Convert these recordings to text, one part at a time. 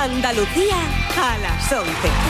Andalucía a las 11.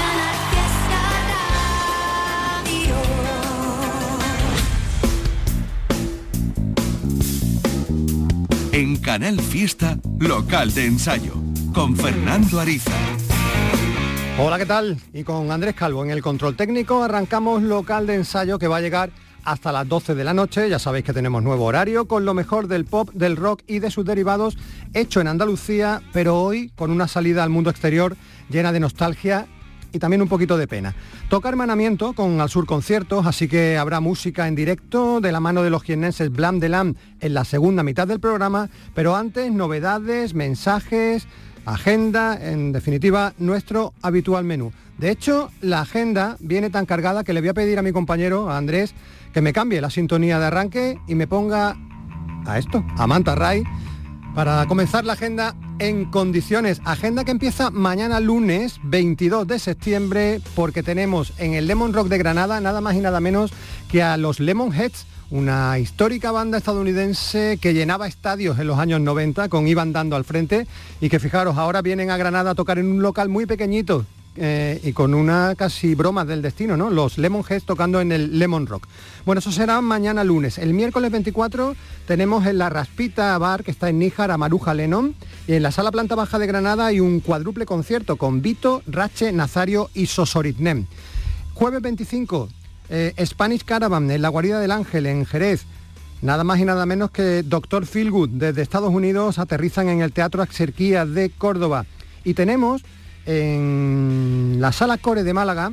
En Canal Fiesta, local de ensayo, con Fernando Ariza. Hola, ¿qué tal? Y con Andrés Calvo en el control técnico arrancamos local de ensayo que va a llegar hasta las 12 de la noche. Ya sabéis que tenemos nuevo horario con lo mejor del pop, del rock y de sus derivados, hecho en Andalucía, pero hoy con una salida al mundo exterior llena de nostalgia y también un poquito de pena. Toca hermanamiento con Al Sur Conciertos, así que habrá música en directo de la mano de los jiennenses Blam de Lam en la segunda mitad del programa, pero antes novedades, mensajes, agenda, en definitiva nuestro habitual menú. De hecho, la agenda viene tan cargada que le voy a pedir a mi compañero, a Andrés, que me cambie la sintonía de arranque y me ponga a esto, a Manta Ray, para comenzar la agenda en condiciones. Agenda que empieza mañana lunes 22 de septiembre, porque tenemos en el Lemon Rock de Granada nada más y nada menos que a los Lemonheads, una histórica banda estadounidense que llenaba estadios en los años 90 con Ivan Dando al frente y que, fijaros, ahora vienen a Granada a tocar en un local muy pequeñito y con una casi broma del destino, ¿no? Los Lemonheads tocando en el Lemon Rock. Bueno, eso será mañana lunes. El miércoles 24 tenemos en la Raspita Bar, que está en Níjar, a Maruja Lennon, y en la Sala Planta Baja de Granada hay un cuádruple concierto con Vito, Rache, Nazario y Sosoritnem. Jueves 25, Spanish Caravan en la Guarida del Ángel en Jerez. Nada más y nada menos que Dr. Feelgood desde Estados Unidos aterrizan en el Teatro Axerquía de Córdoba. Y tenemos en la Sala Core de Málaga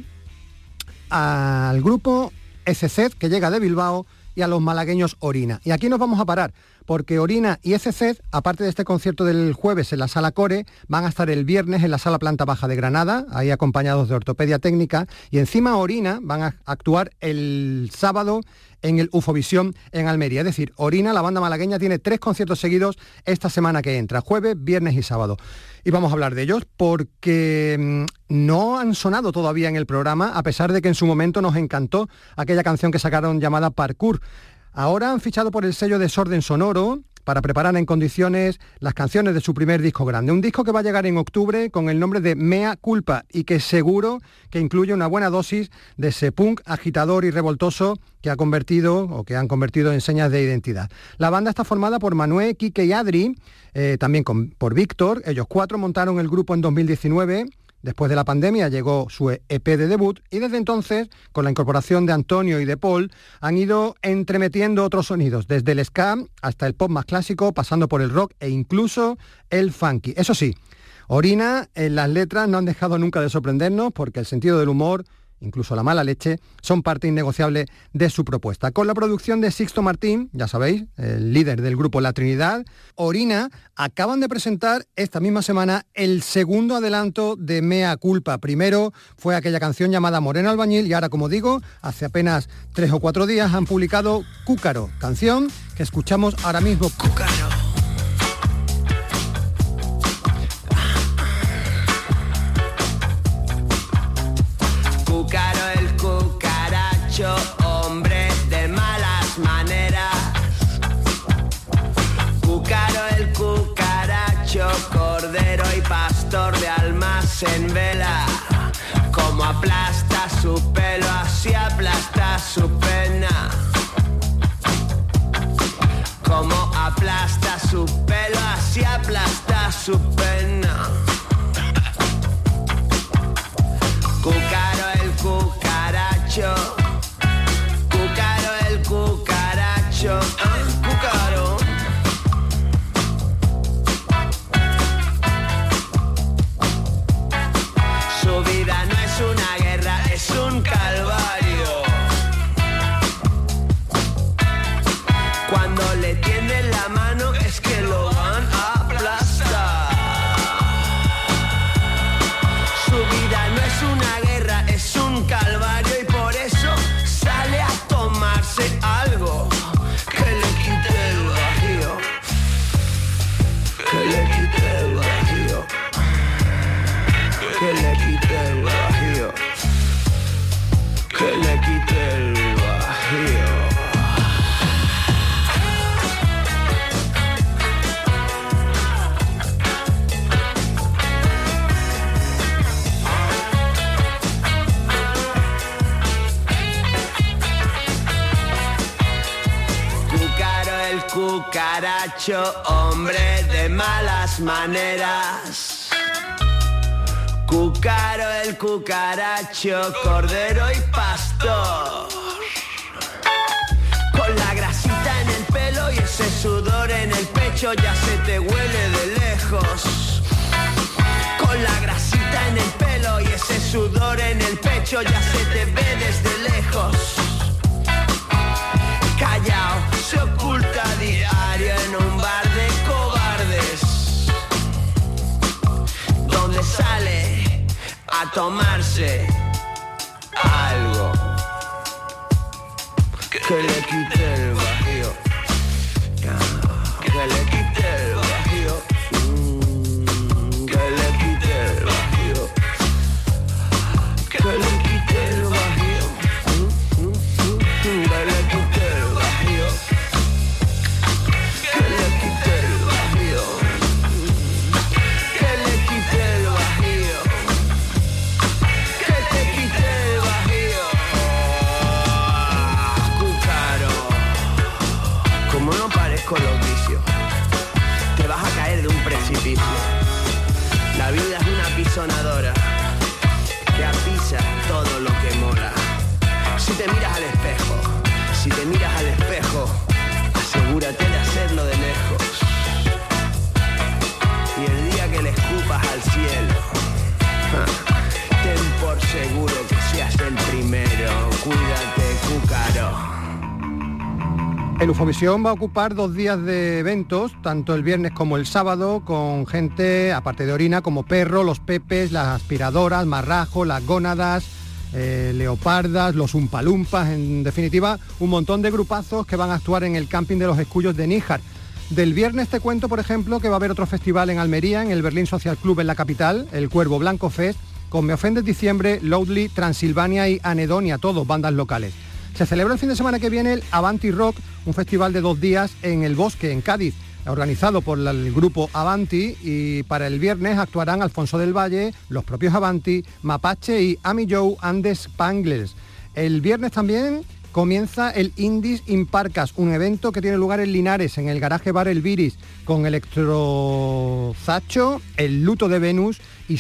al grupo ECZ, que llega de Bilbao, y a los malagueños Orina. Y aquí nos vamos a parar, porque Orina y ECZ, aparte de este concierto del jueves en la Sala Core, van a estar el viernes en la Sala Planta Baja de Granada, ahí acompañados de Ortopedia Técnica, y encima Orina van a actuar el sábado en el Ufovisión en Almería. Es decir, Orina, la banda malagueña, tiene 3 conciertos seguidos esta semana que entra, jueves, viernes y sábado. Y vamos a hablar de ellos porque no han sonado todavía en el programa, a pesar de que en su momento nos encantó aquella canción que sacaron llamada Parkour. Ahora han fichado por el sello Desorden Sonoro para preparar en condiciones las canciones de su primer disco grande. Un disco que va a llegar en octubre con el nombre de Mea Culpa y que seguro que incluye una buena dosis de ese punk agitador y revoltoso que han convertido en señas de identidad. La banda está formada por Manuel, Quique y Adri, también por Víctor. Ellos 4 montaron el grupo en 2019. Después de la pandemia llegó su EP de debut y desde entonces, con la incorporación de Antonio y de Paul, han ido entremetiendo otros sonidos, desde el ska hasta el pop más clásico, pasando por el rock e incluso el funky. Eso sí, Orina en las letras no han dejado nunca de sorprendernos porque el sentido del humor, incluso la mala leche, son parte innegociable de su propuesta. Con la producción de Sixto Martín, ya sabéis, el líder del grupo La Trinidad, Orina acaban de presentar esta misma semana el segundo adelanto de Mea Culpa. Primero fue aquella canción llamada Moreno Albañil y ahora, como digo, hace apenas 3 o 4 días han publicado Cúcaro, canción que escuchamos ahora mismo. Cúcaro. Cúcaro el cucaracho, hombre de malas maneras. Cúcaro el cucaracho, cordero y pastor de almas en vela. Como aplasta su pelo, así aplasta su pena. Como aplasta su pelo, así aplasta su pena. Cúcaro el cucaracho, Cúcaro el cucaracho, Cúcaro. Su vida no es una guerra, es un calvario. Cuando le tienden la mano es que lo van a aplastar. cucaracho, hombre de malas maneras. Cúcaro el cucaracho, cordero y pastor. Con la grasita en el pelo y ese sudor en el pecho ya se te huele de lejos. Con la grasita en el pelo y ese sudor en el pecho ya se te ve desde lejos. Callao, se oculta a diario en un bar de cobardes, donde sale a tomarse algo que le quite el bajío, que le quite el bajío, que le quite el bajío, que le quite el bajío, que le quite el bajío, que le quite el bajío, que le quite el bajío, que te quite el bajío. Cúcaro, como no pares con los vicios, te vas a caer de un precipicio. La vida es una pisonadora que apisa todo lo que mola. Si te miras al espejo, si te miras al espejo, asegúrate de hacerlo de lejos. Y el día que le escupas al cielo, ten por seguro que seas el primero. Cuídate, cúcaro. El Ufovisión va a ocupar 2 días de eventos, tanto el viernes como el sábado, con gente, aparte de orina, como Perro, Los Pepes, Las Aspiradoras, Marrajo, Las Gónadas, Leopardas, Los Umpalumpas, en definitiva, un montón de grupazos que van a actuar en el camping de los Escullos de Níjar. Del viernes te cuento, por ejemplo, que va a haber otro festival en Almería, en el Berlín Social Club en la capital, el Cuervo Blanco Fest, con Me Ofendes Diciembre, Loudly, Transilvania y Anedonia, todos bandas locales. Se celebra el fin de semana que viene el Avanti Rock, un festival de 2 días en El Bosque, en Cádiz, organizado por el grupo Avanti, y para el viernes actuarán Alfonso del Valle, los propios Avanti, Mapache y Amy Joe and the Spanglers. El viernes también comienza el Indies in Parcas, un evento que tiene lugar en Linares, en el garaje bar El Viris, con Electrozacho, El Luto de Venus y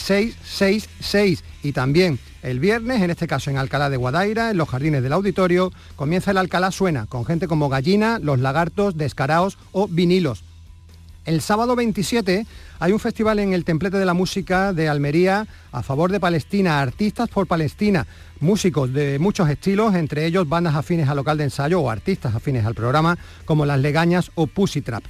666. Y también el viernes, en este caso en Alcalá de Guadaira, en los jardines del auditorio, comienza el Alcalá Suena, con gente como Gallina, Los Lagartos, Descaraos o Vinilos. El sábado 27 hay un festival en el Templete de la Música de Almería a favor de Palestina, artistas por Palestina, músicos de muchos estilos, entre ellos bandas afines al local de ensayo o artistas afines al programa como Las Legañas o Pussy Trap.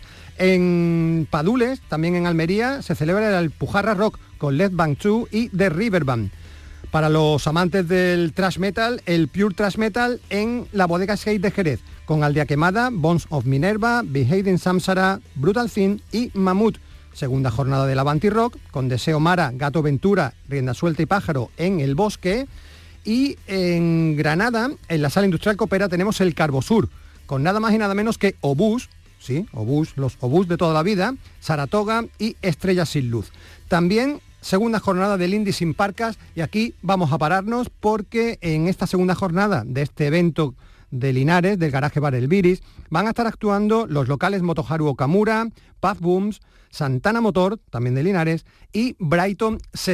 En Padules, también en Almería, se celebra el Alpujarra Rock con Led Bank 2 y The River Band. Para los amantes del thrash metal, el Pure Thrash Metal en la Bodega Skate de Jerez, con Aldea Quemada, Bones of Minerva, Behaving Samsara, Brutal Thin y Mamut. Segunda jornada del Avanti Rock, con Deseo Mara, Gato Ventura, Rienda Suelta y Pájaro en El Bosque. Y en Granada, en la Sala Industrial Coopera, tenemos el Carbosur, con nada más y nada menos que Obús, sí, Obús, los Obús de toda la vida, Saratoga y Estrellas sin Luz. También segunda jornada del Indie sin Parcas, y aquí vamos a pararnos porque en esta segunda jornada de este evento de Linares, del garaje bar El Viris, van a estar actuando los locales Motoharu Okamura, Puff Booms, Santana Motor, también de Linares, y Brighton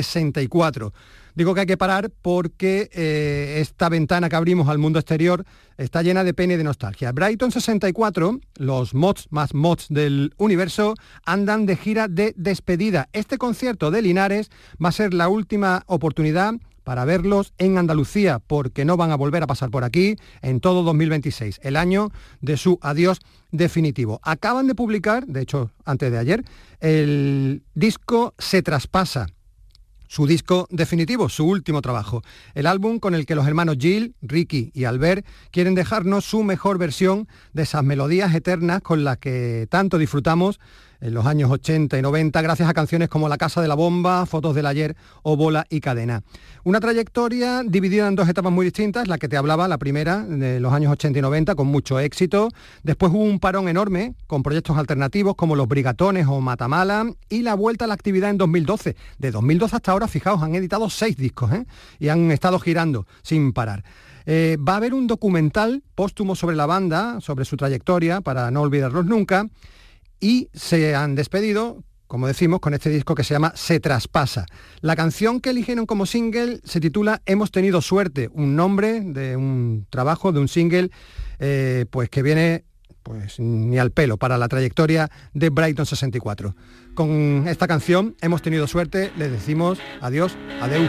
64. Digo que hay que parar porque esta ventana que abrimos al mundo exterior está llena de pena y de nostalgia. Brighton 64, los mods más mods del universo, andan de gira de despedida. Este concierto de Linares va a ser la última oportunidad para verlos en Andalucía, porque no van a volver a pasar por aquí en todo 2026, el año de su adiós definitivo. Acaban de publicar, de hecho antes de ayer, el disco Se Traspasa, su disco definitivo, su último trabajo. El álbum con el que los hermanos Gil, Ricky y Albert quieren dejarnos su mejor versión de esas melodías eternas con las que tanto disfrutamos en los años 80 y 90, gracias a canciones como La Casa de la Bomba, Fotos del Ayer o Bola y Cadena. Una trayectoria dividida en 2 etapas muy distintas, la que te hablaba, la primera, de los años 80 y 90, con mucho éxito. Después hubo un parón enorme, con proyectos alternativos como Los Brigatones o Matamala, y la vuelta a la actividad en 2012. De 2012 hasta ahora, fijaos, han editado 6 discos, y han estado girando sin parar. Va a haber un documental póstumo sobre la banda, sobre su trayectoria, para no olvidarlos nunca, y se han despedido, como decimos, con este disco que se llama Se Traspasa. La canción que eligieron como single se titula Hemos tenido suerte, un nombre de un trabajo, de un single, pues que viene pues ni al pelo para la trayectoria de Brighton 64. Con esta canción, Hemos tenido suerte, les decimos adiós, adeu.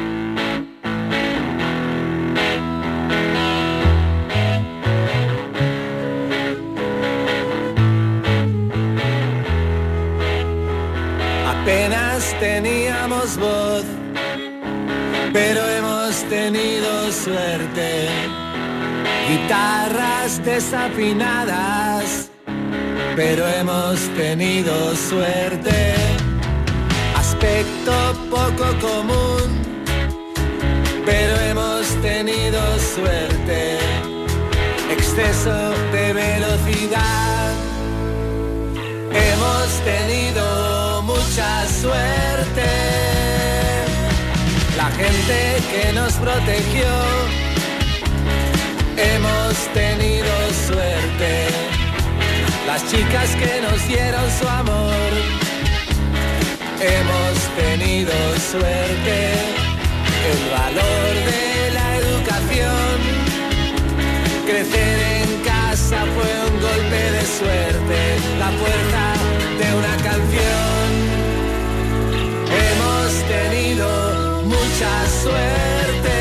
Apenas teníamos voz, pero hemos tenido suerte. Guitarras desafinadas, pero hemos tenido suerte. Aspecto poco común, pero hemos tenido suerte. Exceso de velocidad, hemos tenido mucha suerte. La gente que nos protegió, hemos tenido suerte. Las chicas que nos dieron su amor, hemos tenido suerte. El valor de la educación, crecer en casa fue un golpe de suerte. La fuerza de una canción, hemos tenido mucha suerte.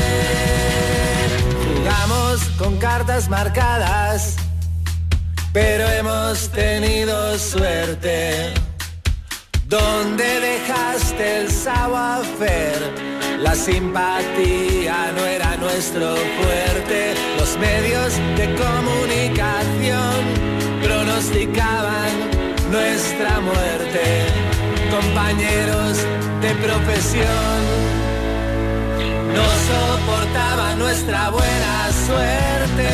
Jugamos con cartas marcadas, pero hemos tenido suerte. ¿Dónde dejaste el savoir-faire? La simpatía no era nuestro fuerte. Los medios de comunicación pronosticaban nuestra muerte. Compañeros de profesión no soportaban nuestra buena suerte.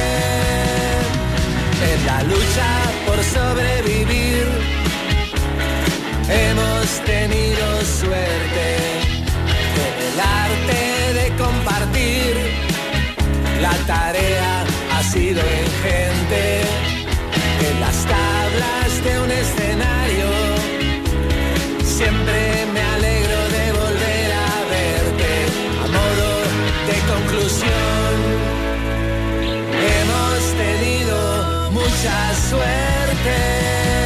En la lucha por sobrevivir, hemos tenido suerte. En el arte de compartir, la tarea ha sido ingente. En las tablas de un escenario, siempre me alegro de volver a verte. A modo de conclusión, hemos tenido mucha suerte.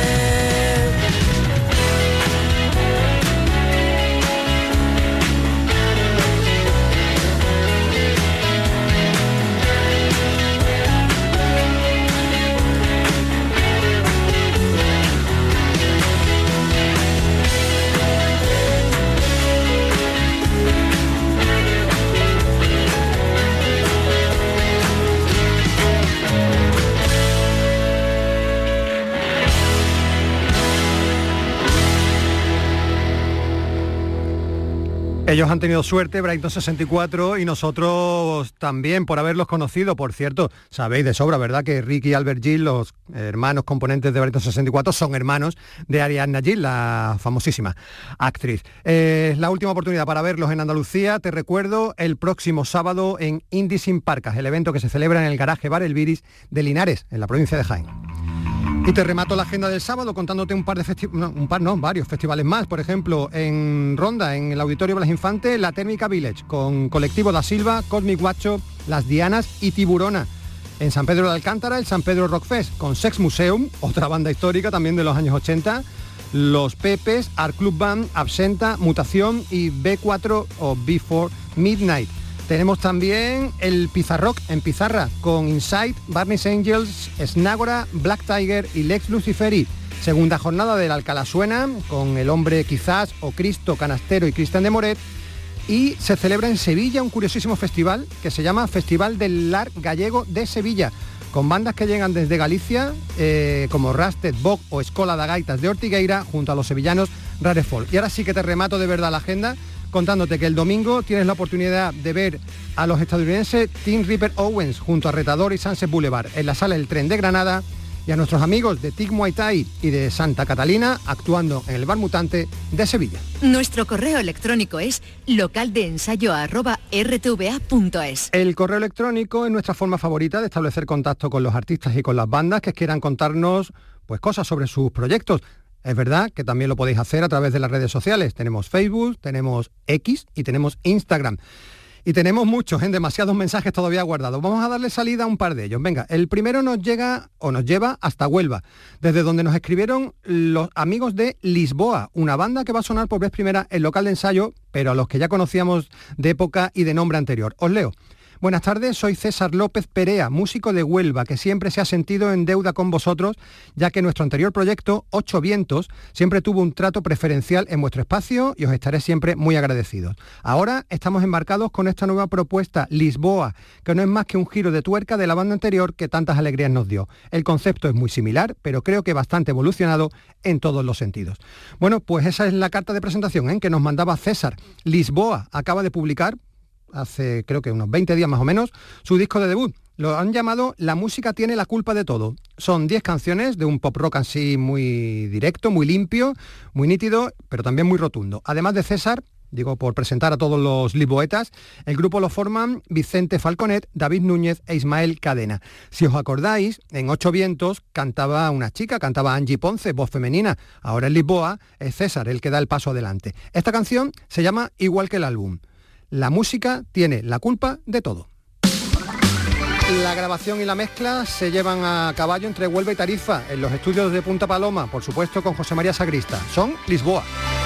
Ellos han tenido suerte, Brighton 64, y nosotros también por haberlos conocido. Por cierto, sabéis de sobra, ¿verdad?, que Rick y Albert Gill, los hermanos componentes de Brighton 64, son hermanos de Ariadna Gill, la famosísima actriz. La última oportunidad para verlos en Andalucía, te recuerdo, el próximo sábado en Indie Sin Parcas, el evento que se celebra en el garaje Bar El Viris de Linares, en la provincia de Jaén. Y te remato la agenda del sábado contándote varios festivales más. Por ejemplo, en Ronda, en el Auditorio Blas Infante, la Térmica Village, con Colectivo Da Silva, Cosmic Guacho, Las Dianas y Tiburona. En San Pedro de Alcántara, el San Pedro Rock Fest, con Sex Museum, otra banda histórica también de los años 80, Los Pepes, Art Club Band, Absenta, Mutación y B4 o Before Midnight. Tenemos también el Pizarrock en Pizarra, con Inside, Barney's Angels, Snagora, Black Tiger y Lex Luciferi. Segunda jornada del Alcalá Suena, con El Hombre Quizás, o Cristo, Canastero y Cristian de Moret. Y se celebra en Sevilla un curiosísimo festival que se llama Festival del Lar Gallego de Sevilla, con bandas que llegan desde Galicia, como Rasted, Bog o Escola da Gaitas de Ortigueira, junto a los sevillanos Rare Folk. Y ahora sí que te remato de verdad la agenda, contándote que el domingo tienes la oportunidad de ver a los estadounidenses Tim Ripper Owens junto a Retador y Sunset Boulevard en la Sala El Tren de Granada, y a nuestros amigos de TIC Muay Thai y de Santa Catalina actuando en el Bar Mutante de Sevilla. Nuestro correo electrónico es localdeensayo@rtva.es. El correo electrónico es nuestra forma favorita de establecer contacto con los artistas y con las bandas que quieran contarnos pues cosas sobre sus proyectos. Es verdad que también lo podéis hacer a través de las redes sociales. Tenemos Facebook, tenemos X y tenemos Instagram. Y tenemos muchos, demasiados mensajes todavía guardados. Vamos a darle salida a un par de ellos. Venga, el primero nos lleva hasta Huelva, desde donde nos escribieron los amigos de Lisboa, una banda que va a sonar por vez primera en local de ensayo, pero a los que ya conocíamos de época y de nombre anterior. Os leo. Buenas tardes, soy César López Perea, músico de Huelva, que siempre se ha sentido en deuda con vosotros, ya que nuestro anterior proyecto, Ocho Vientos, siempre tuvo un trato preferencial en vuestro espacio y os estaré siempre muy agradecidos. Ahora estamos embarcados con esta nueva propuesta, Lisboa, que no es más que un giro de tuerca de la banda anterior que tantas alegrías nos dio. El concepto es muy similar, pero creo que bastante evolucionado en todos los sentidos. Bueno, pues esa es la carta de presentación que nos mandaba César. Lisboa acaba de publicar, hace creo que unos 20 días más o menos, su disco de debut. Lo han llamado La música tiene la culpa de todo. Son 10 canciones de un pop rock así muy directo, muy limpio, muy nítido, pero también muy rotundo. Además de César, digo por presentar a todos los lisboetas, el grupo lo forman Vicente Falconet, David Núñez e Ismael Cadena. Si os acordáis, en Ocho Vientos cantaba una chica, cantaba Angie Ponce, voz femenina. Ahora en Lisboa es César el que da el paso adelante. Esta canción se llama igual que el álbum. La música tiene la culpa de todo. La grabación y la mezcla se llevan a caballo entre Huelva y Tarifa, en los estudios de Punta Paloma, por supuesto con José María Sagrista. Son Lisboa.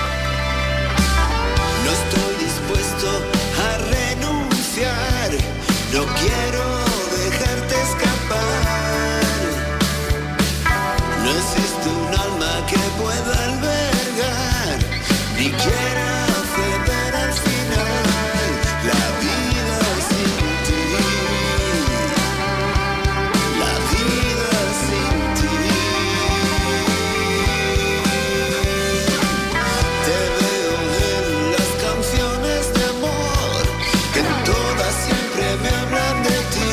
No estoy dispuesto a renunciar, no quiero dejarte escapar. No existe un alma que pueda albergar, ni quiera ceder al final. La vida sin ti, la vida sin ti. Te veo en las canciones de amor, que en todas siempre me hablan de ti.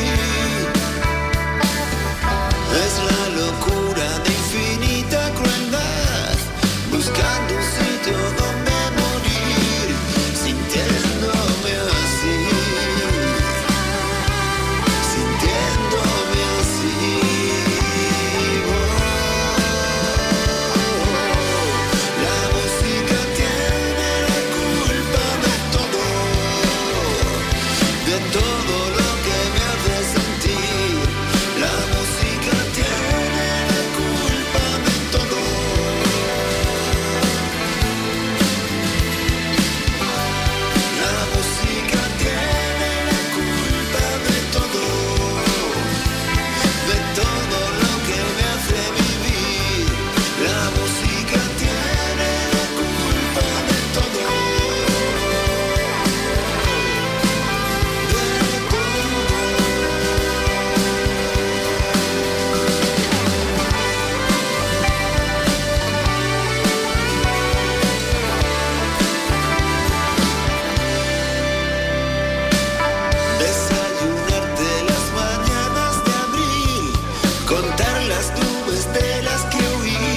Es la locura de infinita crueldad, buscando un sitio donde morir, sintiéndome así, sintiéndome así. La música tiene la culpa de todo lo que me hace sentir. La música tiene la culpa de todo. La música tiene la culpa de todo lo que me hace vivir. La música tiene la culpa de todo, desayunarte las mañanas de abril, contar las nubes de las que huí,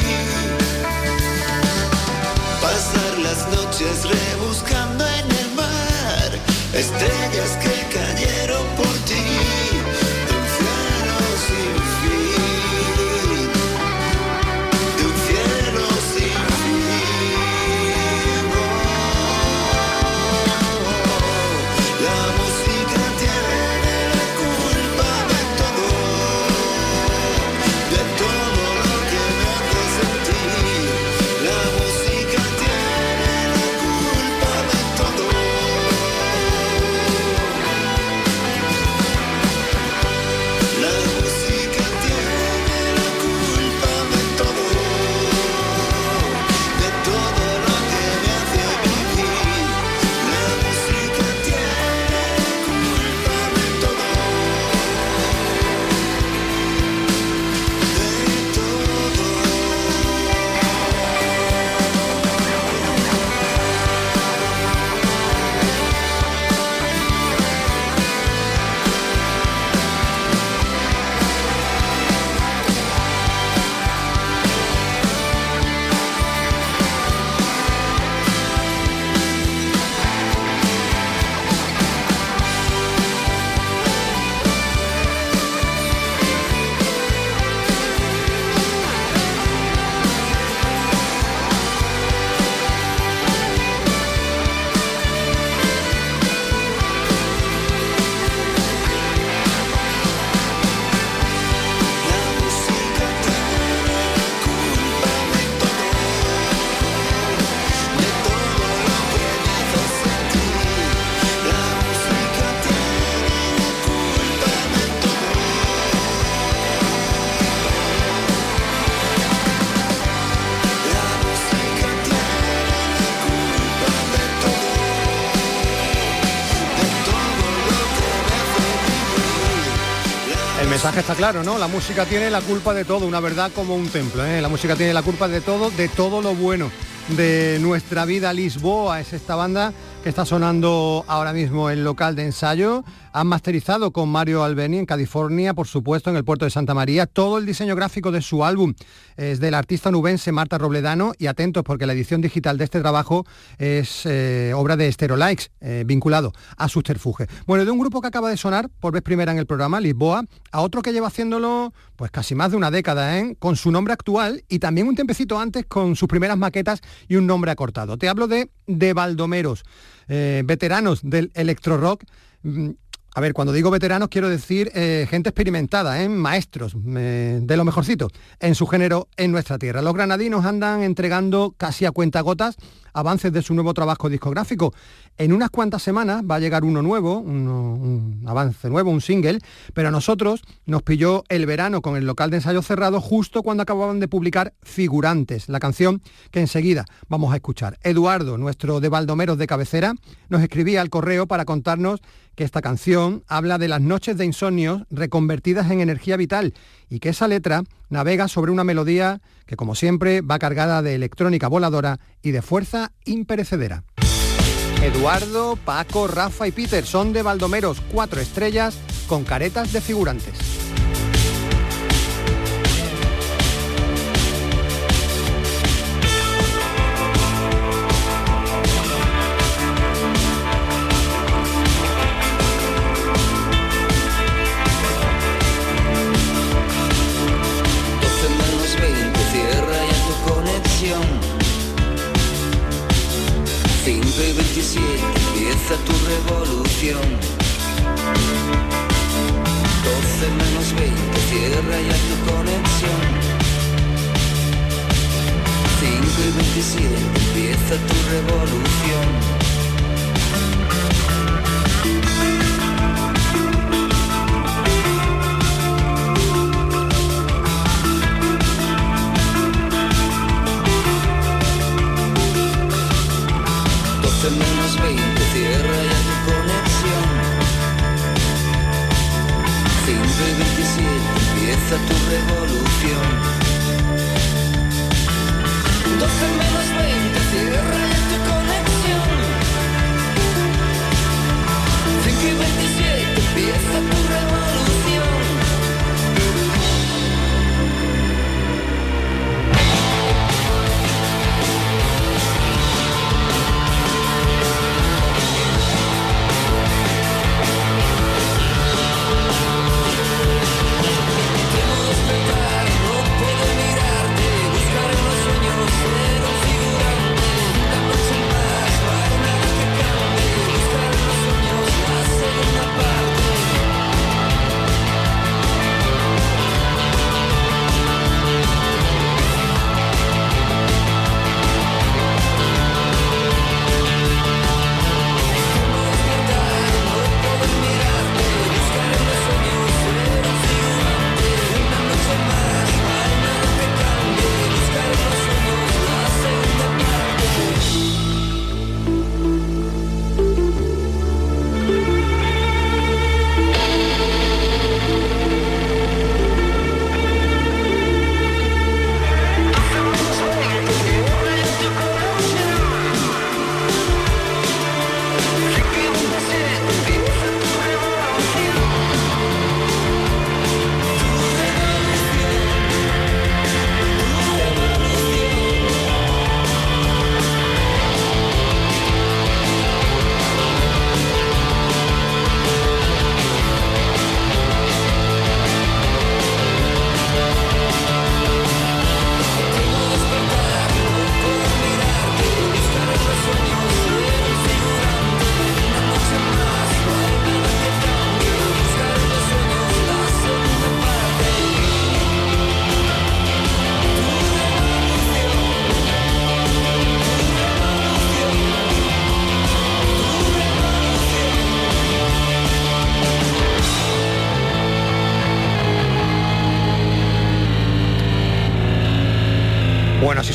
pasar las noches rebuscando en el mar estrellas que cayeron por ti, de un cielo sin fin, de un cielo sin fin. La música tiene la culpa de todo lo que me hace sentir. La música tiene la culpa de mensaje está claro, ¿no? La música tiene la culpa de todo, una verdad como un templo, ¿eh? La música tiene la culpa de todo lo bueno de nuestra vida. Lisboa es esta banda que está sonando ahora mismo en Local de Ensayo. Han masterizado con Mario Albeni en California, por supuesto, en el puerto de Santa María. Todo el diseño gráfico de su álbum es del artista nubense Marta Robledano, y atentos porque la edición digital de este trabajo es obra de Stereolikes, vinculado a Subterfuge. Bueno, de un grupo que acaba de sonar por vez primera en el programa, Lisboa, a otro que lleva haciéndolo pues casi más de una década, con su nombre actual y también un tiempecito antes con sus primeras maquetas y un nombre acortado. Te hablo de Baldomeros, veteranos del electro rock. A ver, cuando digo veteranos quiero decir gente experimentada, maestros de lo mejorcito en su género en nuestra tierra. Los granadinos andan entregando casi a cuentagotas avances de su nuevo trabajo discográfico. En unas cuantas semanas va a llegar uno nuevo, un avance nuevo, un single, pero a nosotros nos pilló el verano con el Local de Ensayo cerrado justo cuando acababan de publicar Figurantes, la canción que enseguida vamos a escuchar. Eduardo, nuestro de Baldomeros de cabecera, nos escribía al correo para contarnos que esta canción habla de las noches de insomnio reconvertidas en energía vital y que esa letra navega sobre una melodía que, como siempre, va cargada de electrónica voladora y de fuerza imperecedera. Eduardo, Paco, Rafa y Peter son de Baldomeros, 4 estrellas con caretas de figurantes. Empieza tu revolución. 12 menos 20, cierra ya tu conexión. 5 y 27, empieza tu revolución. 12 menos 20, cierra ya tu conexión. 5 y 27, empieza tu revolución. 12 menos 20, cierra ya tu conexión. 5 y 27, empieza tu revolución. No puedo mirarte, buscar en los sueños ser un figurante.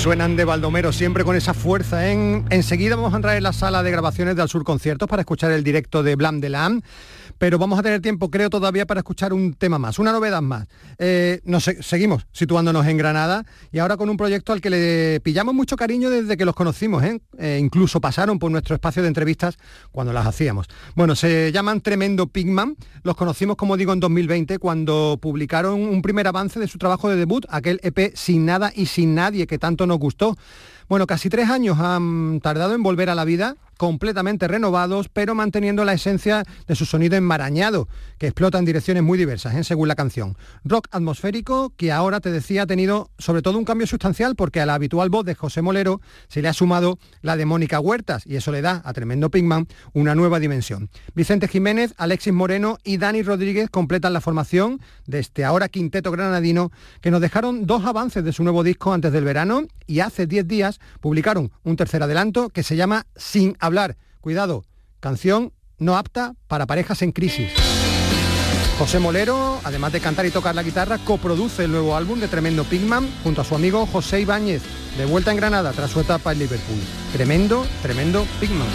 Suenan de Baldomero, siempre con esa fuerza. Enseguida vamos a entrar en la sala de grabaciones de Al Sur Conciertos para escuchar el directo de Blam de Lam, pero vamos a tener tiempo, creo, todavía para escuchar un tema más, una novedad más. Seguimos situándonos en Granada y ahora con un proyecto al que le pillamos mucho cariño desde que los conocimos, incluso pasaron por nuestro espacio de entrevistas cuando las hacíamos. Bueno, se llaman Tremendo Pigman, los conocimos, como digo, en 2020, cuando publicaron un primer avance de su trabajo de debut, aquel EP Sin Nada y Sin Nadie, que tanto nos gustó. Bueno, casi 3 años han tardado en volver a la vida, completamente renovados, pero manteniendo la esencia de su sonido enmarañado, que explota en direcciones muy diversas, según la canción. Rock atmosférico, que ahora, te decía, ha tenido sobre todo un cambio sustancial, porque a la habitual voz de José Molero se le ha sumado la de Mónica Huertas, y eso le da a Tremendo Pigman una nueva dimensión. Vicente Jiménez, Alexis Moreno y Dani Rodríguez completan la formación de este ahora quinteto granadino, que nos dejaron 2 avances de su nuevo disco antes del verano, y hace 10 días publicaron un tercer adelanto que se llama Sin Hablar. Cuidado, canción no apta para parejas en crisis. José Molero, además de cantar y tocar la guitarra, coproduce el nuevo álbum de Tremendo Pigman junto a su amigo José Ibáñez, de vuelta en Granada tras su etapa en Liverpool. Tremendo Pigman.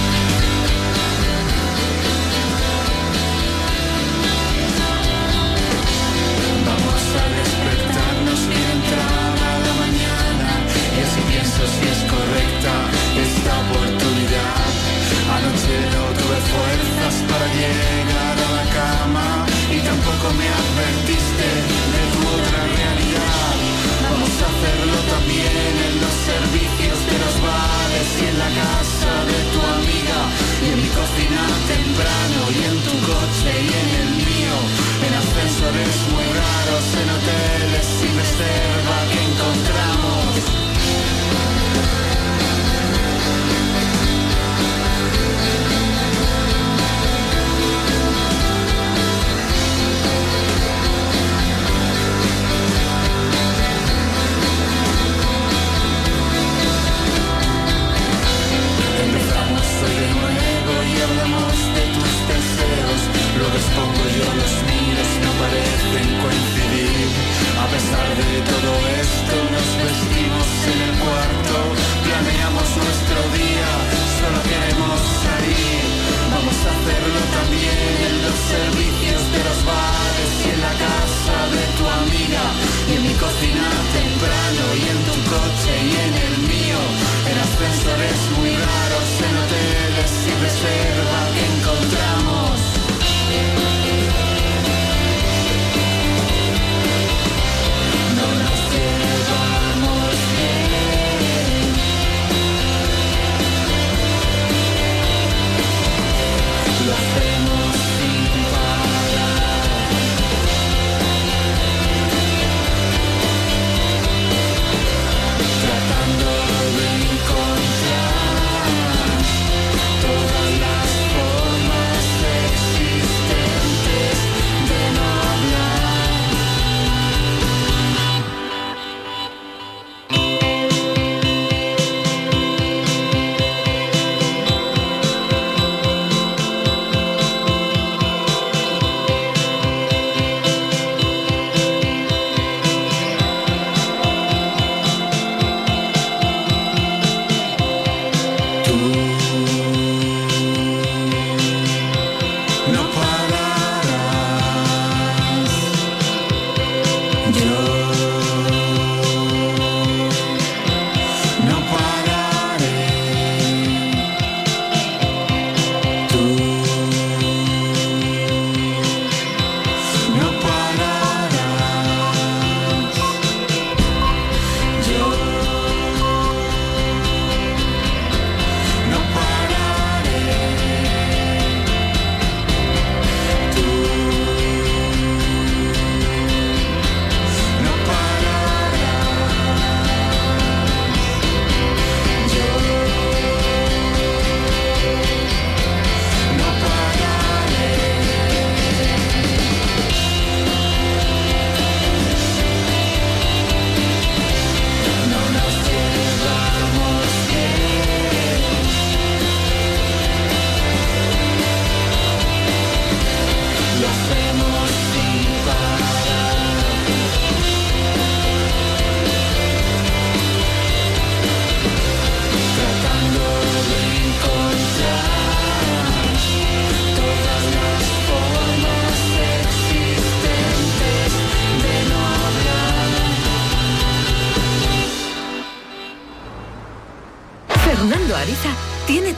Si es correcta esta oportunidad. Anoche no tuve fuerzas para llegar a la cama y tampoco me advertiste de tu otra realidad. Vamos a hacerlo también en los servicios de los bares y en la casa de tu amiga y en mi cocina temprano y en tu coche y en el mío, en ascensores muy raros, en hoteles sin reserva que encontramos.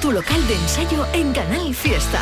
tu local de ensayo en Canal Fiesta.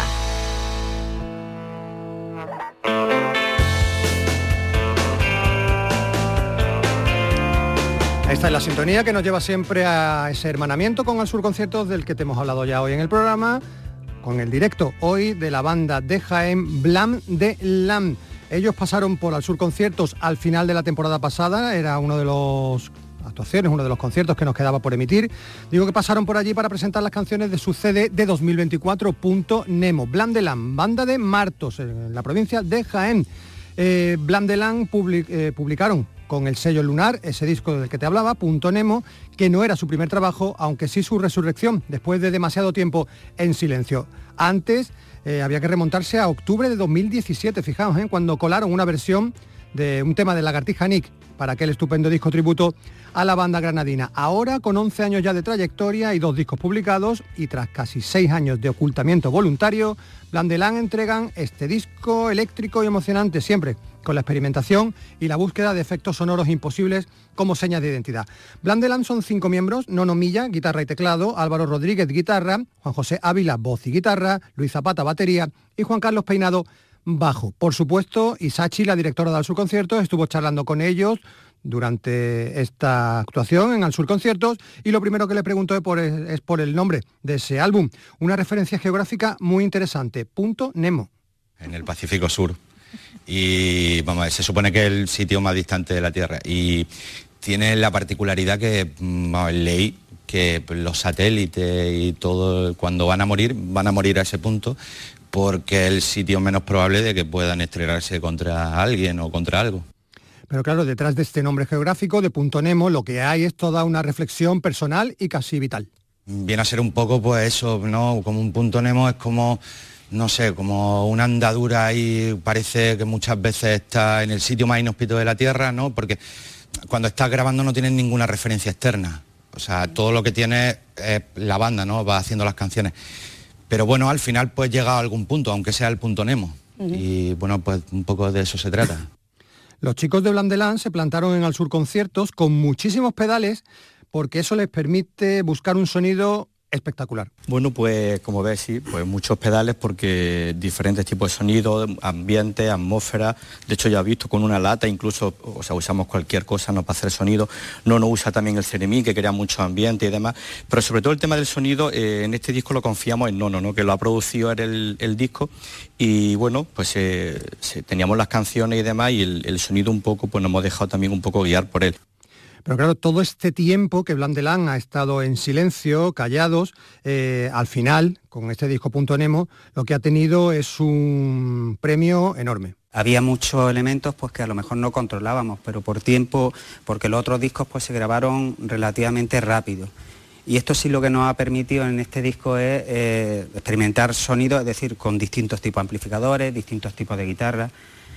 Esta es la sintonía que nos lleva siempre a ese hermanamiento con Al Sur Conciertos, del que te hemos hablado ya hoy en el programa, con el directo hoy de la banda de Jaén, Blam de Lam. Ellos pasaron por Al Sur Conciertos al final de la temporada pasada, era uno de los conciertos que nos quedaba por emitir. Digo que pasaron por allí para presentar las canciones de su CD de 2024, Punto Nemo. Blam de Lam, banda de Martos, en la provincia de Jaén. Blam de Lam publicaron con el sello Lunar ese disco del que te hablaba, Punto Nemo, que no era su primer trabajo, aunque sí su resurrección, después de demasiado tiempo en silencio. Antes había que remontarse a octubre de 2017, fijaos, cuando colaron una versión de un tema de Lagartija Nick para aquel estupendo disco tributo a la banda granadina. Ahora, con 11 años ya de trayectoria y 2 discos publicados, y tras casi 6 años de ocultamiento voluntario, Blam de Lam entregan este disco eléctrico y emocionante, siempre con la experimentación y la búsqueda de efectos sonoros imposibles como señas de identidad. Blam de Lam son 5 miembros: Nono Milla, guitarra y teclado; Álvaro Rodríguez, guitarra; Juan José Ávila, voz y guitarra; Luis Zapata, batería; y Juan Carlos Peinado, bajo. Por supuesto, Isachi, la directora de Al Sur Conciertos, estuvo charlando con ellos durante esta actuación en Al Sur Conciertos, y lo primero que le preguntó es por el nombre de ese álbum, una referencia geográfica muy interesante, Punto Nemo. En el Pacífico Sur, y vamos, se supone que es el sitio más distante de la Tierra, y tiene la particularidad que leí que los satélites y todo, cuando van a morir a ese punto, porque es el sitio menos probable de que puedan estrellarse contra alguien o contra algo. Pero claro, detrás de este nombre geográfico de Punto Nemo, lo que hay es toda una reflexión personal y casi vital. Viene a ser un poco pues eso, ¿no? Como un punto Nemo es como, no sé, como una andadura y parece que muchas veces está en el sitio más inhóspito de la Tierra, ¿no? Porque cuando estás grabando no tienes ninguna referencia externa. O sea, todo lo que tienes es la banda, ¿no? Va haciendo las canciones. Pero bueno, al final pues llega a algún punto, aunque sea el punto Nemo. Y bueno, pues un poco de eso se trata. Los chicos de Blam de Lam se plantaron en Al Sur Conciertos con muchísimos pedales, porque eso les permite buscar un sonido espectacular. Bueno, pues como ves, sí, pues muchos pedales, porque diferentes tipos de sonidos, ambiente, atmósfera. De hecho, ya he visto con una lata, incluso, o sea, usamos cualquier cosa, ¿no?, para hacer sonido. No usa también el Ceremí, que crea mucho ambiente y demás. Pero sobre todo el tema del sonido, en este disco lo confiamos en Nono, ¿no?, que lo ha producido el disco. Y bueno, pues teníamos las canciones y demás, y el sonido un poco, pues nos hemos dejado también un poco guiar por él. Pero claro, todo este tiempo que Blam de Lam ha estado en silencio, callados, al final, con este disco Punto Nemo, lo que ha tenido es un premio enorme. Había muchos elementos pues que a lo mejor no controlábamos, pero por tiempo, porque los otros discos pues se grabaron relativamente rápido. Y esto sí lo que nos ha permitido en este disco es experimentar sonidos, es decir, con distintos tipos de amplificadores, distintos tipos de guitarras.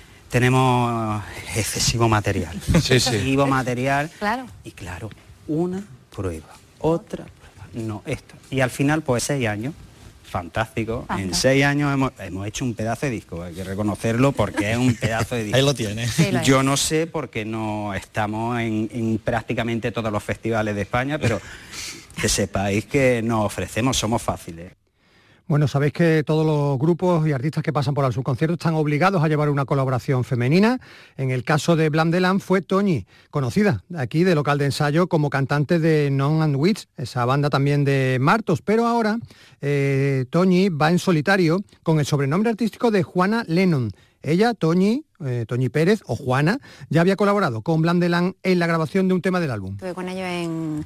Tenemos excesivo material. Sí. Excesivo material. Claro. Y claro, una prueba, otra prueba. No, esto. Y al final, pues 6 años. Fantástico. En 6 años hemos hecho un pedazo de disco. Hay que reconocerlo porque es un pedazo de disco. Ahí lo tienes. Sí, Yo no sé porque no estamos en prácticamente todos los festivales de España, pero que sepáis que nos ofrecemos, somos fáciles. Bueno, sabéis que todos los grupos y artistas que pasan por Al Sur Conciertos están obligados a llevar una colaboración femenina. En el caso de Blam de Lam fue Toñi, conocida aquí de local de ensayo como cantante de Non and Wits, esa banda también de Martos. Pero ahora Toñi va en solitario con el sobrenombre artístico de Juana Lennon. Ella, Toñi Pérez o Juana, ya había colaborado con Blam de Lam en la grabación de un tema del álbum. Estuve con ellos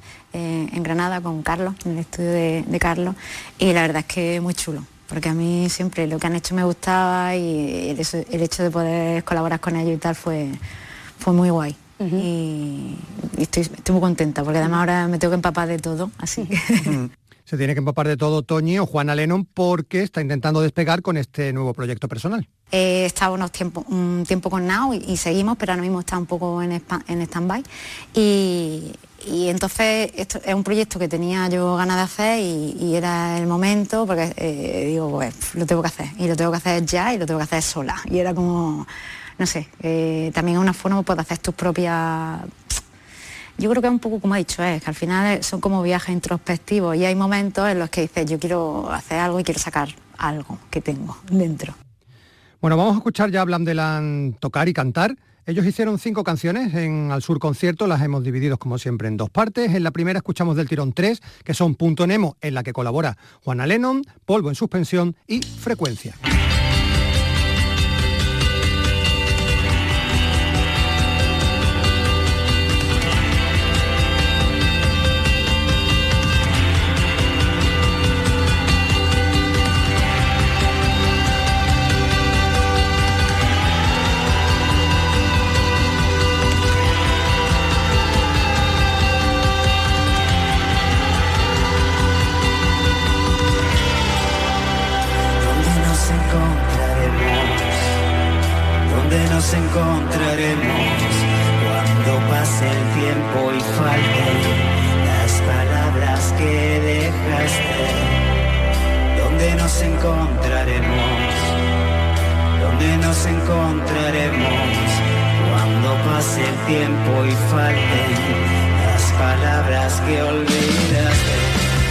en Granada con Carlos, en el estudio de Carlos, y la verdad es que es muy chulo, porque a mí siempre lo que han hecho me gustaba, y el hecho de poder colaborar con ellos y tal fue muy guay. Y estoy muy contenta, porque además ahora me tengo que empapar de todo, así que... Se tiene que empapar de todo Toñi o Juana Lennon, porque está intentando despegar con este nuevo proyecto personal. He estado un tiempo con Now y seguimos, pero ahora mismo está un poco en stand-by. Y entonces esto es un proyecto que tenía yo ganas de hacer y era el momento, porque digo, pues lo tengo que hacer. Y lo tengo que hacer ya y lo tengo que hacer sola. Y era como, no sé, también es una forma pues, de hacer tus propias... yo creo que es un poco como ha dicho, que al final son como viajes introspectivos y hay momentos en los que dices, yo quiero hacer algo y quiero sacar algo que tengo dentro. Bueno, vamos a escuchar ya Blam Delan tocar y cantar. Ellos hicieron 5 canciones en Al Sur Concierto, las hemos dividido como siempre en 2 partes. En la primera escuchamos del tirón 3, que son Punto Nemo, en la que colabora Juana Lennon, Polvo en suspensión y Frecuencia. Nos encontraremos cuando pase el tiempo y falten las palabras que dejaste. ¿Dónde nos encontraremos? ¿Dónde nos encontraremos cuando pase el tiempo y falten las palabras que olvidaste?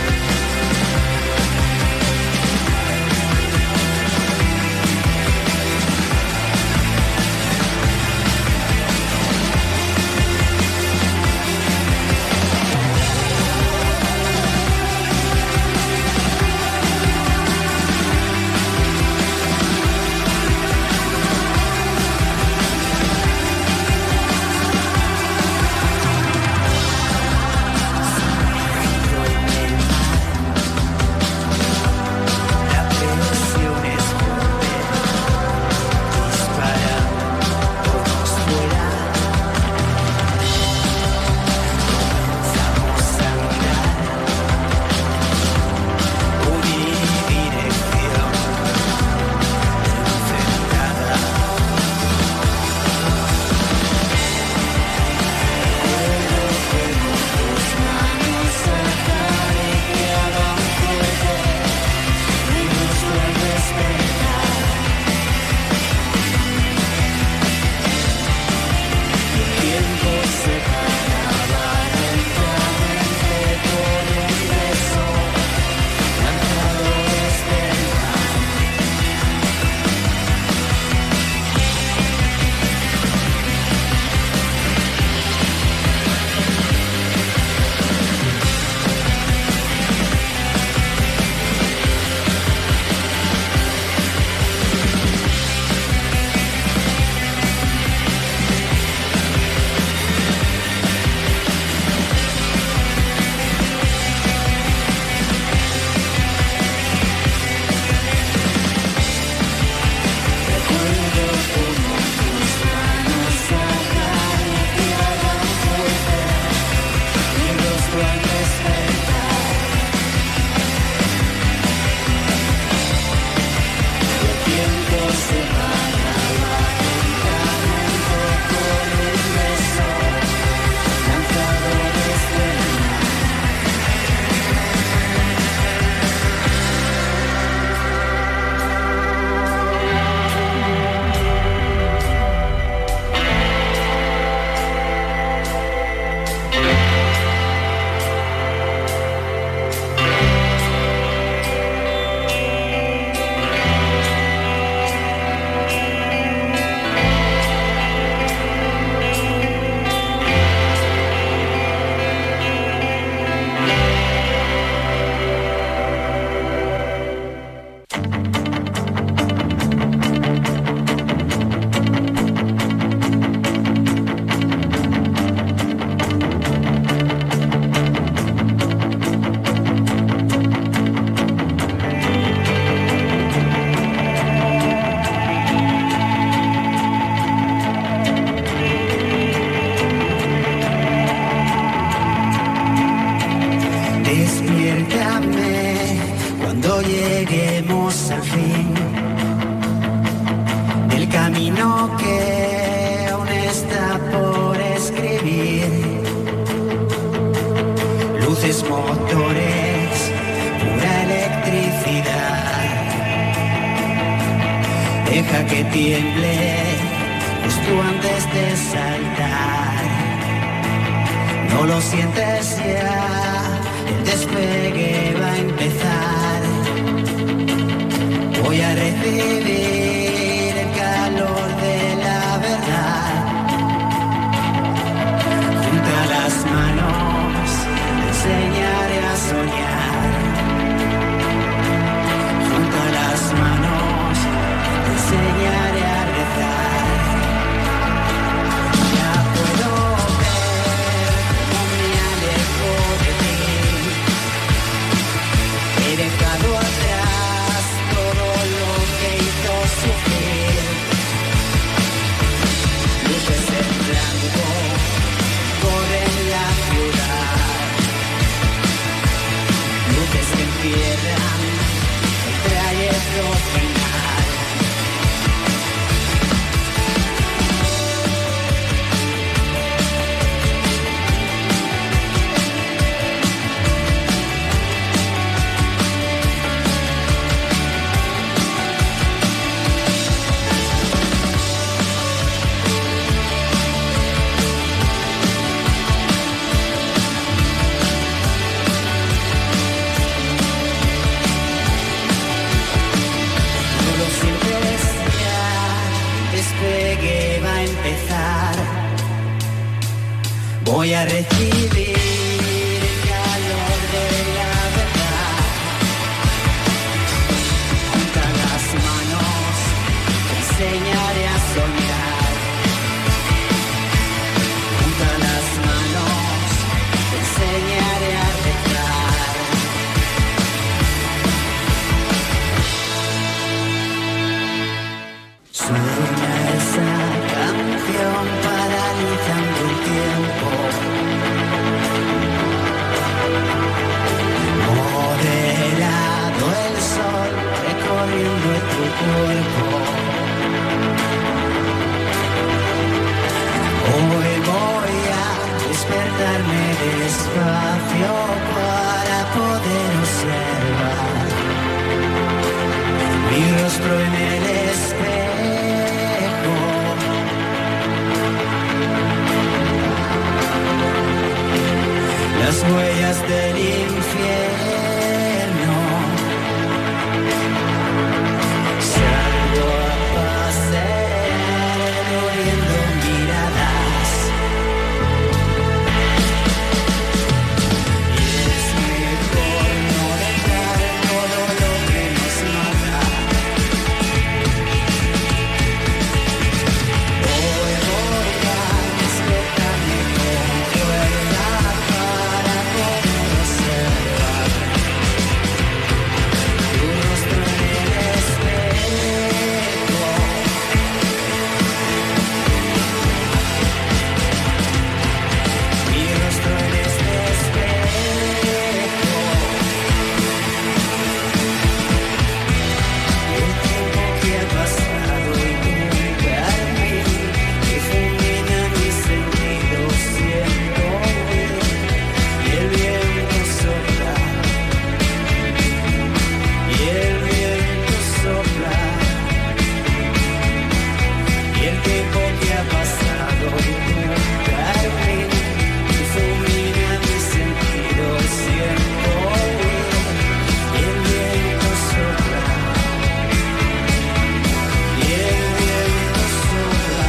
camino que aún está por escribir. Luces, motores, pura electricidad. Deja que tiemble justo antes de saltar. No lo sientes ya, el despegue va a empezar. Voy a recibir el calor de la verdad. Junta las manos, te enseñaré a soñar. Junta las manos, te enseñaré a rezar. Ya puedo ver cómo me alejo de ti. He dejado atrás todo lo que hizo sufrir. Luces en blanco corren la ciudad. Luces que encierran el trayecto final. No lo sientes ya, el despegue va a empezar. Voy a recibir el calor de la verdad. Junta las manos, te enseñaré a soñar. Junta las manos, te enseñaré a rezar. Suena esa canción paralizando el tiempo. Modelado el sol recorriendo tu cuerpo. Hoy voy a despertarme despacio para poder observar mi rostro en el espejo. Las huellas del infierno. Salgo a pasear oliendo miradas. Y es mejor no dejar todo lo que nos mata. Hoy voy a despertarme con fuerza para poder observar tu rostro en el espejo. Mi rostro en este espejo. El tiempo que ha pasado y nunca en mí difumina mis sentidos, siento ruido y el viento sopla. Y el viento sopla. Y el tiempo que ha pasado y nunca en mí difumina mis sentidos, siento ruido y el viento sopla. Y el viento sopla.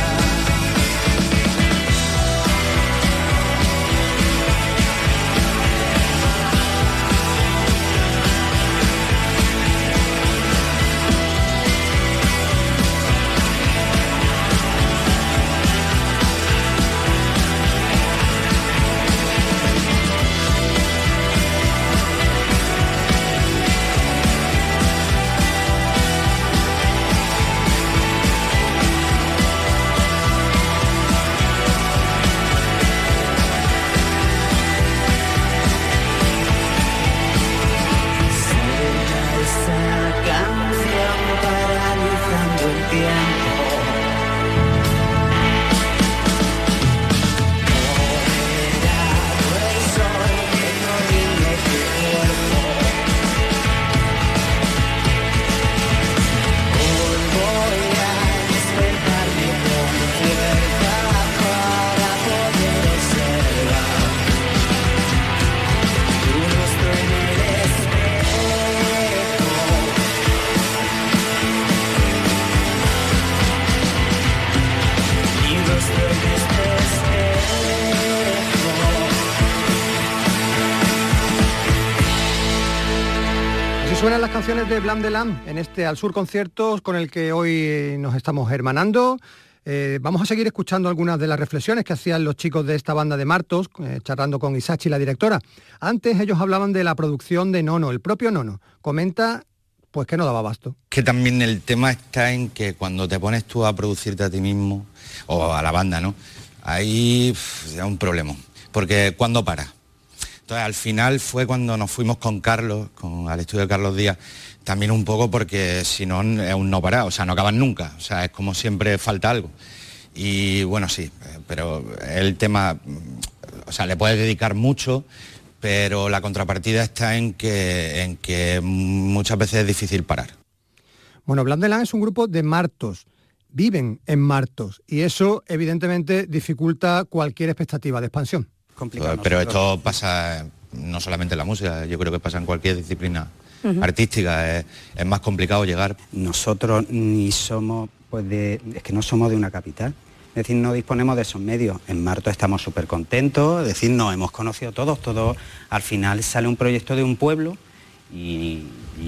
Suena esa canción paralizando el tiempo. Modelado el sol recorriendo tu cuerpo. Hoy voy a despertarme con fuerza para poder observar Suenan las canciones de Blanc de Lam en este Al Sur Conciertos con el que hoy nos estamos hermanando. Vamos a seguir escuchando algunas de las reflexiones que hacían los chicos de esta banda de Martos, charlando con Isachi, la directora. Antes ellos hablaban de la producción de Nono. El propio Nono comenta pues que no daba abasto. Que también el tema está en que cuando te pones tú a producirte a ti mismo, o a la banda, ¿no? Ahí es un problema, porque ¿cuándo para? Entonces al final fue cuando nos fuimos con Carlos, al estudio de Carlos Díaz, también un poco porque si no es un no parar, o sea, no acaban nunca, o sea, es como siempre falta algo. Y bueno, sí, pero el tema, o sea, le puedes dedicar mucho, pero la contrapartida está en que muchas veces es difícil parar. Bueno, Blanc de Lam es un grupo de Martos, viven en Martos, y eso evidentemente dificulta cualquier expectativa de expansión. Pero esto pasa no solamente en la música, yo creo que pasa en cualquier disciplina artística, es más complicado llegar. Nosotros ni somos, es que no somos de una capital, es decir, no disponemos de esos medios. En Martos estamos súper contentos, es decir, nos hemos conocido todos, al final sale un proyecto de un pueblo y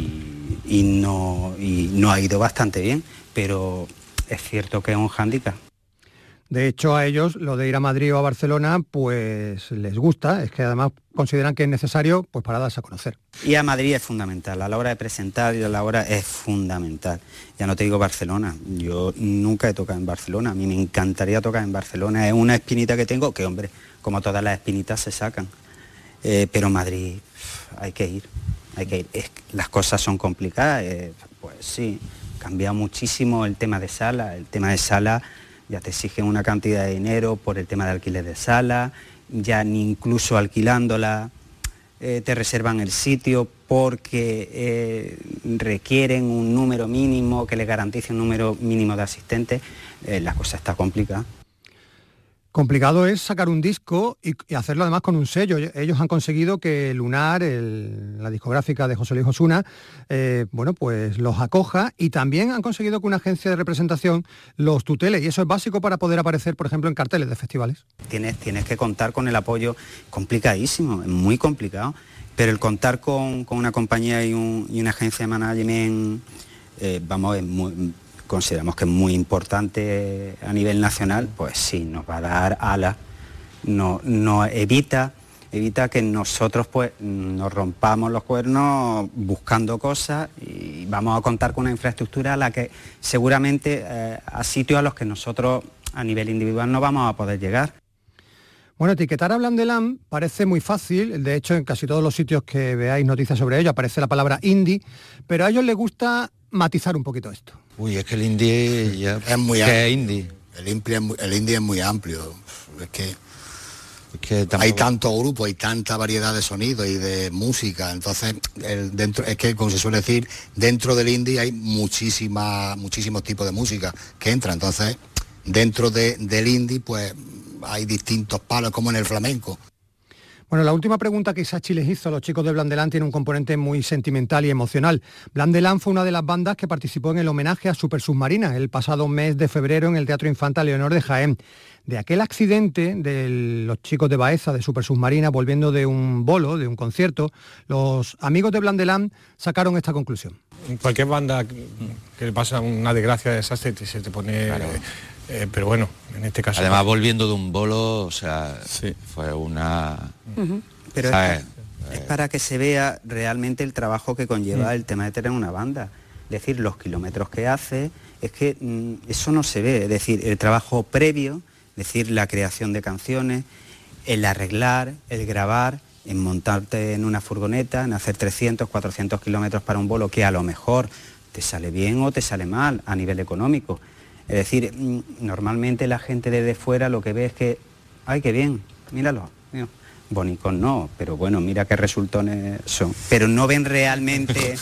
no ha ido bastante bien, pero es cierto que es un hándicap. De hecho, a ellos lo de ir a Madrid o a Barcelona, pues les gusta, es que además consideran que es necesario pues para darse a conocer. Y a Madrid es fundamental, a la hora de presentar y a la hora es fundamental. Ya no te digo Barcelona, yo nunca he tocado en Barcelona, a mí me encantaría tocar en Barcelona, es una espinita que tengo, que hombre, como todas las espinitas se sacan. Pero Madrid hay que ir. Las cosas son complicadas, pues sí, cambia muchísimo el tema de sala, ya te exigen una cantidad de dinero por el tema de alquiler de sala, ya ni incluso alquilándola te reservan el sitio porque requieren un número mínimo que les garantice un número mínimo de asistentes. La cosa está complicada. Complicado es sacar un disco y hacerlo además con un sello. Ellos han conseguido que Lunar, la discográfica de José Luis Osuna, pues los acoja, y también han conseguido que una agencia de representación los tutele, y eso es básico para poder aparecer, por ejemplo, en carteles de festivales. Tienes que contar con el apoyo, complicadísimo, es muy complicado, pero el contar con una compañía y una agencia de management, consideramos que es muy importante a nivel nacional, pues sí, nos va a dar alas, no evita que nosotros pues nos rompamos los cuernos buscando cosas, y vamos a contar con una infraestructura a la que seguramente a sitios a los que nosotros a nivel individual no vamos a poder llegar. Bueno, etiquetar a Blanc de Lam parece muy fácil, de hecho en casi todos los sitios que veáis noticias sobre ello aparece la palabra indie, pero a ellos les gusta matizar un poquito esto. Uy, es que el indie ya es muy amplio. Indie. El indie es muy amplio. Es que hay tantos grupos, hay tanta variedad de sonidos y de música. Entonces, es que, como se suele decir, dentro del indie hay muchísimos tipos de música que entran. Entonces, dentro del indie, pues hay distintos palos, como en el flamenco. Bueno, la última pregunta que Isachi les hizo a los chicos de Blanc de Lam tiene un componente muy sentimental y emocional. Blanc de Lam fue una de las bandas que participó en el homenaje a Super Submarina el pasado mes de febrero en el Teatro Infanta Leonor de Jaén. De aquel accidente de los chicos de Baeza, de Super Submarina, volviendo de un bolo, de un concierto, los amigos de Blanc de Lam sacaron esta conclusión. Cualquier banda que le pasa una desgracia, desastre, se te pone... Claro. Pero bueno, en este caso... Además, volviendo de un bolo, o sea, sí, fue una... Pero es para que se vea realmente el trabajo que conlleva el tema de tener una banda. Es decir, los kilómetros que hace, es que eso no se ve. Es decir, el trabajo previo, es decir, la creación de canciones, el arreglar, el grabar, en montarte en una furgoneta, en hacer 300, 400 kilómetros para un bolo que a lo mejor te sale bien o te sale mal a nivel económico. Es decir, normalmente la gente desde fuera lo que ve es que, ¡ay, qué bien! Míralo. Bonitos no, pero bueno, mira qué resultones son. Pero no ven realmente,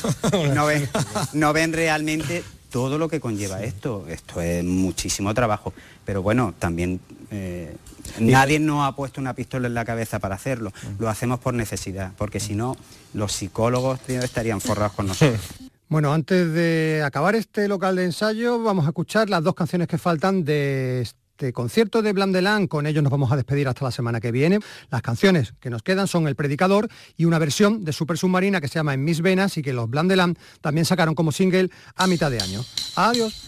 no ven realmente todo lo que conlleva esto. Esto es muchísimo trabajo. Pero bueno, también nadie nos ha puesto una pistola en la cabeza para hacerlo. Lo hacemos por necesidad, porque si no, los psicólogos estarían forrados con nosotros. Bueno, antes de acabar este local de ensayo, vamos a escuchar las dos canciones que faltan de este concierto de Blandelán. Con ellos nos vamos a despedir hasta la semana que viene. Las canciones que nos quedan son El Predicador y una versión de Super Submarina que se llama En mis venas y que los Blandelán también sacaron como single a mitad de año. Adiós.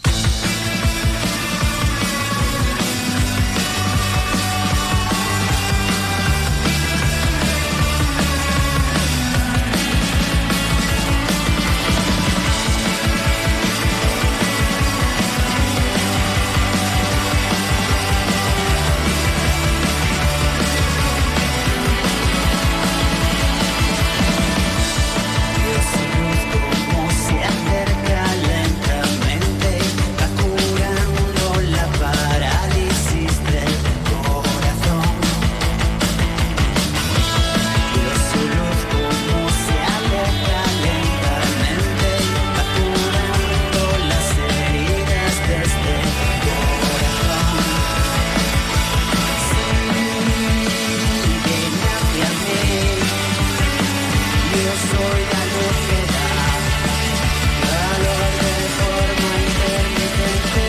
Como se acerca lentamente, va curando la parálisis del corazón. Veo su luz como se aleja lentamente, va curando las heridas desde el corazón. Ven hacia mí, yo soy la luz que da calor de forma intermitente.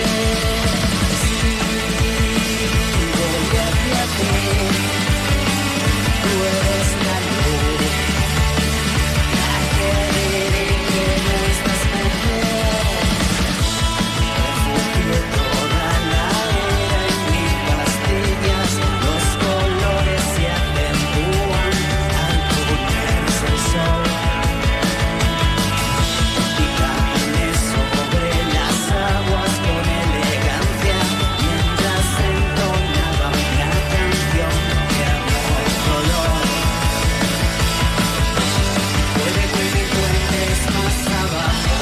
Voy hacia ti, tú eres la luz, la que dirige nuestras mentes. Refugio toda la era en mis pastillas, los colores se acentúan al ponerse el sol. Y caminé sobre las aguas con elegancia, mientras entonaba una canción de amor y dolor. Puede que me encuentres más abajo,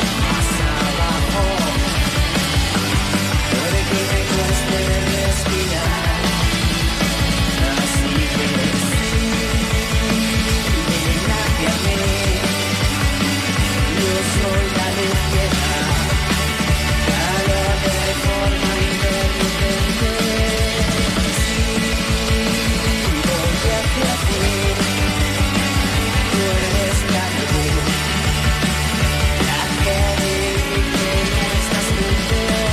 puede que me cueste respirar, así que sí, ven hacia mí. Yo soy la luz que da calor de forma intermitente. Sí, voy hacia ti, tú eres la luz, la que dirige nuestras mentes.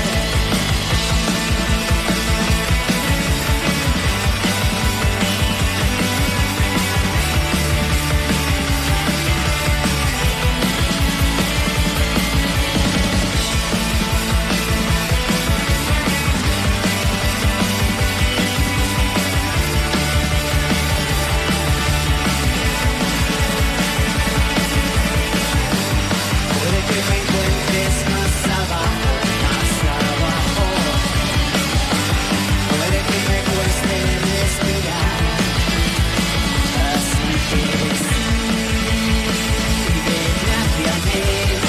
Puede que me encuentres más abajo, puede que me cueste respirar, así que sí, ven hacia mí.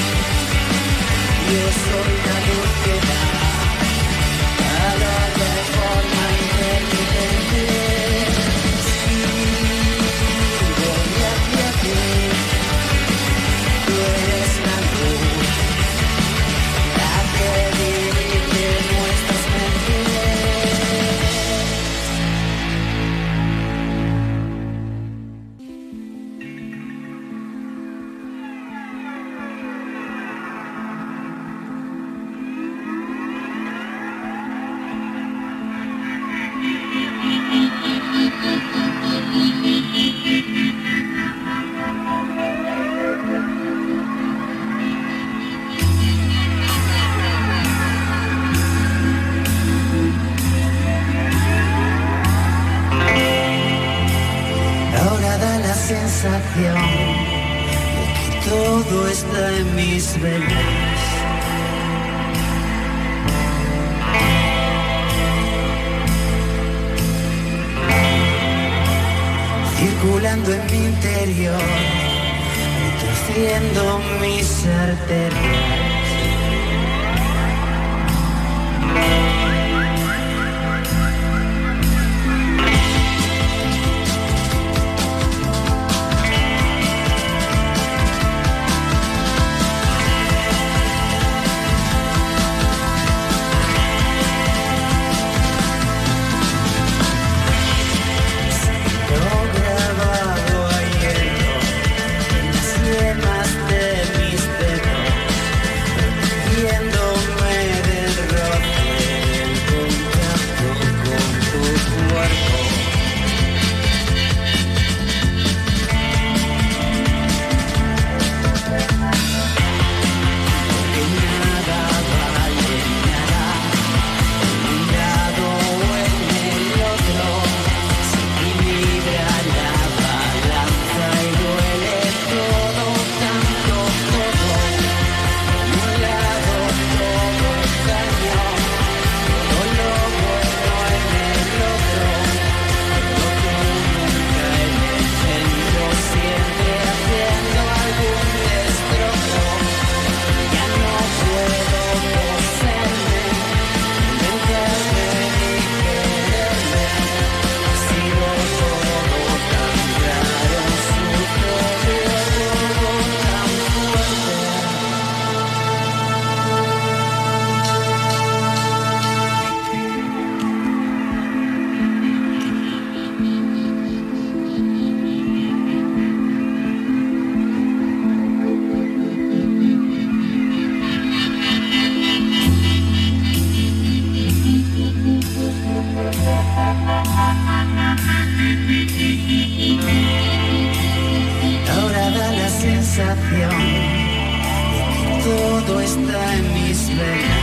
Yo soy la luz que da calor de forma intermitente. Sí, voy hacia ti, tú eres la luz, la que dirige nuestras mentes. Ahora da la sensación de que todo está en mis venas. Circulando en mi interior, retorciendo mis arterias. Viéndome del roce todo está en mis venas.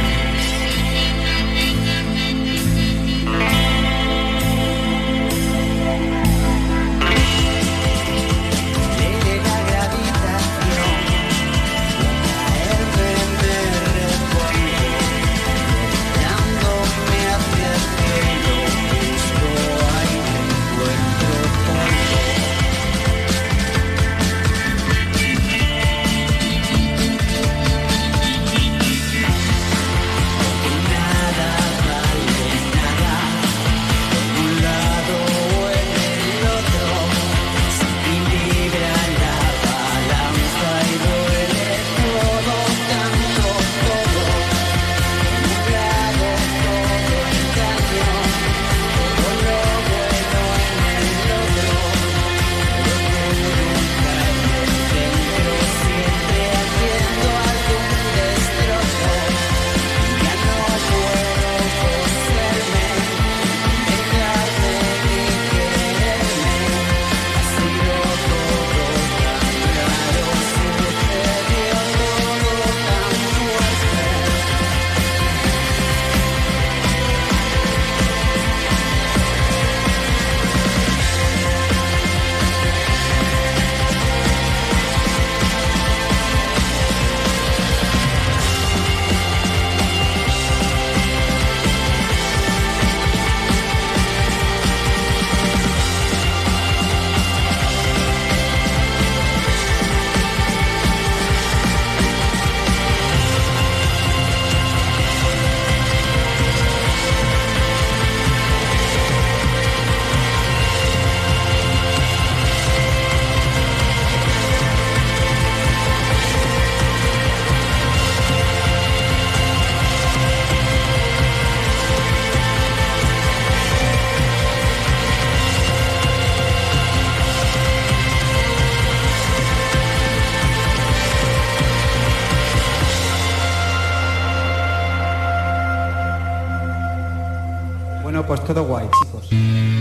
Bueno, pues todo guay, chicos.